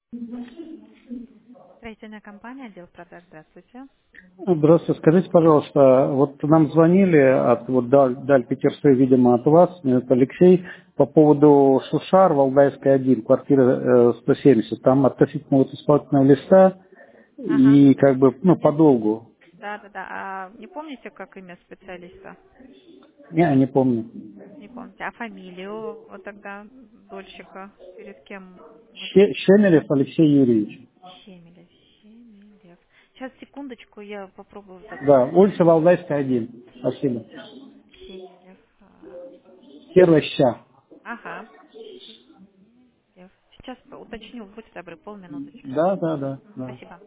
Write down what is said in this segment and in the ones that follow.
Строительная компания, отдел продаж, здравствуйте. Здравствуйте. Скажите, пожалуйста, вот нам звонили от вот Даль Питерской, видимо, от вас, меня зовут Алексей, по поводу Шушар, Валдайская 1, квартира 170. Там относительно вот исполнительного листа Ага. и как бы, ну, подолгу. Да. А не помните, как имя специалиста? Не помню. Не помните. А фамилию вот тогда дольщика? Перед кем мы Щемелев Алексей Юрьевич. Щемелев. Щемелев. Сейчас, секундочку, я попробую Да, записать. улица Валдайская 1. Спасибо. Щемелев. Первая ща. Ага. Щемелев. Сейчас уточню, будьте добры, полминуточки. Да. Спасибо.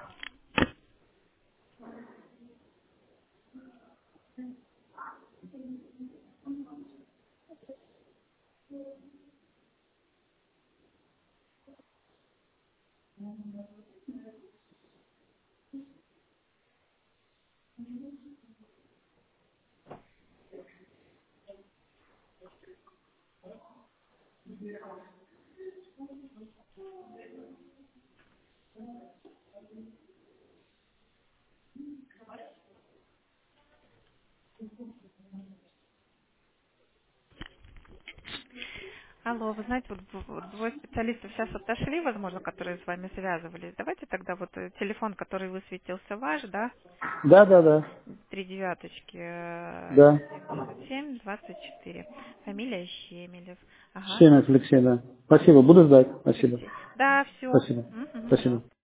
Алло, вы знаете, вот двое специалистов сейчас отошли, возможно, которые с вами связывались. Давайте тогда вот телефон, который высветился ваш, да, Да. 3 девяточки, Да. 797-24. Фамилия Щемелев. Ага, Щемелев Алексей, да. Спасибо, буду ждать. Спасибо. Алексей. Да, все. Спасибо. Угу, Спасибо. пожалуйста.